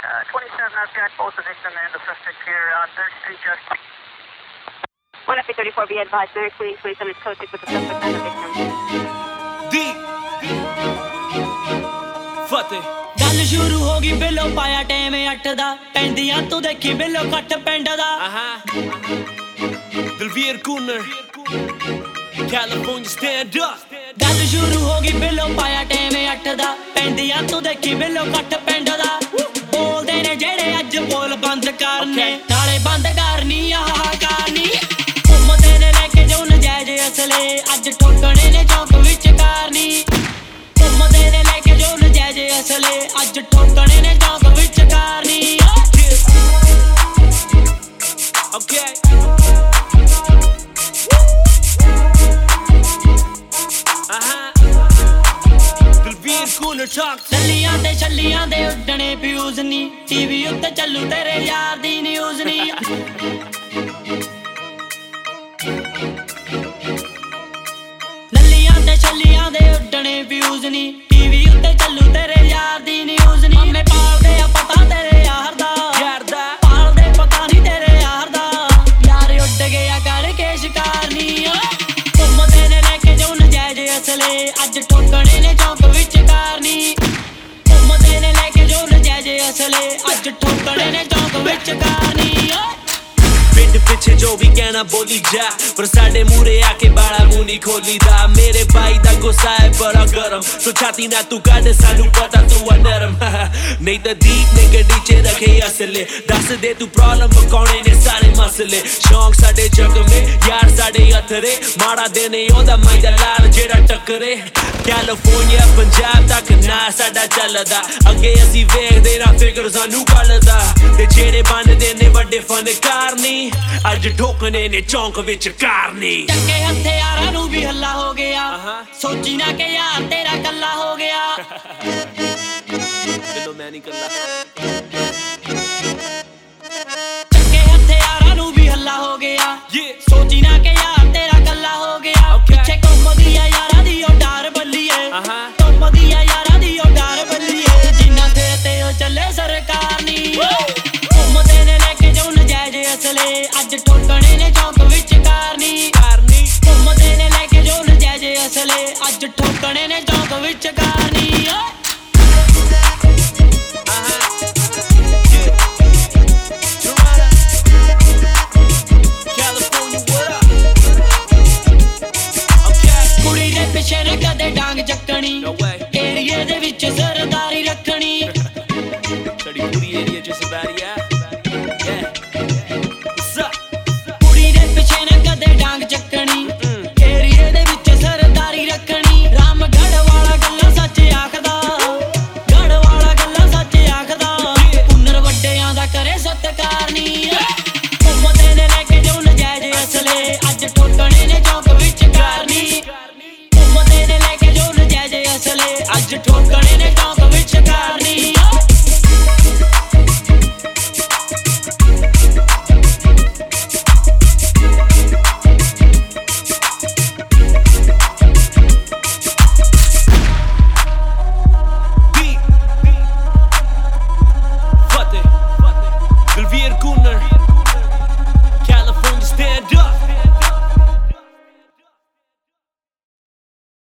27, I've got both the victim and the suspect here on 3rd Street, just. 1F34, be advised, very clean, 27 is code 6 with the suspect and the victim. Deep. Fateh. ਗੱਲ ਸ਼ੁਰੂ ਹੋ ਗਈ ਬਿੱਲੋ ਪਾਇਆ time 8 ਦਾ ਪੈਂਦੀਆਂ ਤੂੰ ਦੇਖੀ ਬਿੱਲੋ ਕੱਟ ਪਿੰਡ ਦਾ Dalvir Kooner California stand up ਗੱਲ ਸ਼ੁਰੂ ਹੋ ਗਈ ਬਿੱਲੋ ਪਾਇਆ ਟਾਈਮ 8 ਦਾ ਪੈਂਦੀਆਂ ਤੂੰ ਦੇਖੀ ਬਿੱਲੋ ਕੱਟ ਪਿੰਡ ਦਾ ਬੋਲਦੇ ਨੇ ਜਿਹੜੇ ਅੱਜ ਬੋਲ ਬੰਦ ਕਰਨੇ ਨਾਲੇ ਬੰਦ ਕਰਨੀ ਆਹ ਕਰਨੀ ਘੁੰਮਦੇ ਨੇ ਲੈ ਕੇ ਜੋ ਨਜਾਇਜ਼ ਅਸਲੇ ਅੱਜ ਠੋਕਣੇ ਨੇ ਚੌਂਕ ਵਿੱਚ ਕਰਨੀ ਘੁੰਮਦੇ ਨੇ ਲੈ ਕੇ ਜੋ ਨਜਾਇਜ਼ ਅਸਲੇ ਅੱਜ ਠੋਕਣੇ ਨੇ ਚੌਂਕ ਵਿੱਚ ਕਰਨੀ Okay ਦਲਵੀਰ ਕੂਨਰ talk ਛੱਲੀਆਂ ਦੇ ਉੱਡਣੇ ਫਿਊਜ਼ ਨੀ ਟੀਵੀ ਉੱਤੇ ਚੱਲੂ ਤੇਰੇ ਯਾਰ ਦੀ ਨਿਊਜ਼ ਨੀ ਛੱਲੀਆਂ ਦੇ ਉੱਡਣੇ ਫਿਊਜ਼ ਨੀ ਟੀਵੀ ਉੱਤੇ ਚੱਲੂ ਤੇਰੇ ਯਾਰ ਦੀ ਨਿਊਜ਼ ਨੀ ਮਾਮੇ ਪਾਲਦੇ ਆ ਪਤਾ ਤੇਰੇ ਯਾਰ ਦਾ ਪਾਲਦੇ ਪਤਾ ਨੀ ਤੇਰੇ ਯਾਰ ਦਾ ਯਾਰ ਉੱਡ ਗਿਆ ਕਰਕੇ ਸ਼ਿਕਾਰ ਨੀ ਘੁੰਮਦੇ ਨੇ ਲੈ ਕੇ ਜੋ ਨਜਾਇਜ਼ ਅਸਲੇ ਅੱਜ ਠੋਕਣੇ ਨੇ ਚੌਂਕ ਵਿੱਚ ਕਰਨੀ ਘੁੰਮਦੇ ਨੇ ਲੈ ਕੇ ਜੋ ਨਜਾਇਜ਼ ਅਸਲੇ ਅੱਜ ਠੋਕਣੇ ਨੇ ਚੌਂਕ ਵਿੱਚ ਕਰਨੀ ਪਿੰਡ ਪਿੱਛੇ ਜੋ ਵੀ ਕਹਿਣਾ ਬੋਲੀ ਜਾ ਪਰ ਸਾਡੇ ਮੂਰੇ ਆ ਕੇ ਬਾਲਾ ਮੂੰਹ ਨਹੀਂ ਖੋਲੀਦਾ ਮੇਰੇ ਬਾਈ ਦਾ ਗੁੱਸਾ ਹੈ ਬੜਾ ਗਰਮ ਸੋ ਛਾਤੀ ਨਾ ਤੂੰ ਕੱਢ ਸਾਨੂੰ ਪਤਾ ਤੂੰ ਆ ਨਰਮ ਨਹੀਂ ਤਾਂ ਦੀਪ ਨੇ ਗੱਡੀ 'ਚ ਰੱਖੇ ਅਸਲੇ ਦੱਸ ਦੇ ਤੂੰ ਪ੍ਰੋਬਲਮ ਮਕਾਉਣੇ ਨੇ ਸਾਰੇ ਮਸਲੇ ਸ਼ੌਂਕ ਸਾਡੇ ਜਗਮੇ ਯਾਰ ਸਾਡੇ ਅਥਰੇ ਮਾੜਾ ਦਿਨ ਉਹਦਾ ਮਾਈਦਾ ਲਾਲ ਜਿਹੜਾ ਟੱਕਰੇ ਕੈਲੀਫੋਰਨੀਆ ਪੰਜਾਬ ਤੱਕ ਨਾ ਸਾਡਾ ਚੱਲਦਾ ਅੱਗੇ ਅਸੀਂ ਵੇਖਦੇ ਨਾ ਫਿਕਰ ਸਾਨੂੰ ਕੱਲਦਾ ਤੇ ਜਿਹੜੇ ਬਣਦੇ ਨੇ ਵੱਡੇ ਫਨਕਾਰ ਨਹੀਂ ਅੱਜ ਠੋਕਣੇ ਨੇ ਚੌਂਕ ਵਿੱਚ ਕਰਨੀ ਚੱਕੇ ਹਥਿਆਰਾਂ ਨੂੰ ਵੀ ਹੱਲਾ ਹੋ ਗਿਆ ਸੋਚੀ ਨਾ ਕਿ ਯਾਰ ਤੇਰਾ ਕੱਲਾ ਹੋ ਗਿਆ ਬਿੱਲੋ ਮੈਂ ਨਹੀਂ ਕੱਲਾ ਚੱਕੇ ਹਥਿਆਰਾਂ ਨੂੰ ਵੀ ਹੱਲਾ ਹੋ ਗਿਆ ਸੋਚੀ ਨਾ ਕਿ ਯਾਰ ਤੇਰਾ ਕੱਲਾ ਹੋ ਗਿਆ ਪਿੱਛੇ ਘੁੰਮਦੀ ਆ ਯਾਰਾਂ ਦੀ ਉਹ ਡਾਰ ਬੱਲੀਏ ਘੁੰਮਦੀ ਆ ਯਾਰਾਂ ਦੀ ਉਹ ਡਾਰ ਬੱਲੀਏ ਜਿੰਨਾ ਸਿਰ ਤੇ ਉਹ ਚੱਲੇ ਸਰਕਾਰ ਨੀ ਘੁੰਮਦੇ ਨੇ ਲੈ ਕੇ ਜੋ ਨਜਾਇਜ਼ ਅਸਲੇ ਅੱਜ ਠੋਕਣੇ ਨੇ ਚੌਂਕ ਵਿੱਚ ਕਰਨੀ ਘੁੰਮਦੇ ਨੇ ਲੈ ਕੇ ਜੋ ਨਜਾਇਜ਼ ਅਸਲੇ ਅੱਜ ਠੋਕਣੇ ਨੇ ਚੌਂਕ ਵਿੱਚ ਕਰਨੀ ਕੁੜੀ ਦੇ ਪਿੱਛੇ ਨੇ ਕਦੇ ਡਾਂਗ ਚੱਕਣੀ ਏਰੀਏ ਦੇ ਵਿੱਚ ਸਰਦਾਰੀ ਰੱਖਣੀ ਸਾਡੀ ਪੂਰੀ ਏਰੀਆ 'ਚ ਸਰਦਾਰੀ ਆ ਕੁੜੀ ਦੇ ਪਿੱਛੇ ਨੇ ਕਦੇ ਡਾਂਗ ਚੱਕਣੀ ਏਰੀਏ ਦੇ ਵਿੱਚ ਸਰਦਾਰੀ ਰੱਖਣੀ ਰਾਮਗੜ੍ਹ ਵਾਲਾ ਗੱਲਾਂ ਸੱਚ ਆਖਦਾ ਗੜ੍ਹ ਵਾਲਾ ਗੱਲਾਂ ਸੱਚ ਆਖਦਾ ਪੁੰਨਰ ਵੱਡਿਆਂ ਦਾ ਕਰੇ ਸਤਿਕਾਰ ਨੀ ਘੁੰਮਦੇ ਨੇ ਲੈ ਕੇ ਜੋ ਨਜਾਇਜ਼ ਅਸਲੇ ਅੱਜ ਠੋਕਣੇ ਨੇ ਚੌਂਕ ਵਿੱਚ ਕਰਨੀ ਘੁੰਮਦੇ ਨੇ ਲੈ ਕੇ ਜੋ ਨਜਾਇਜ਼ ਅਸਲੇ ਅੱਜ ਠੋਕਣੇ ਨੇ ਚੌਂਕ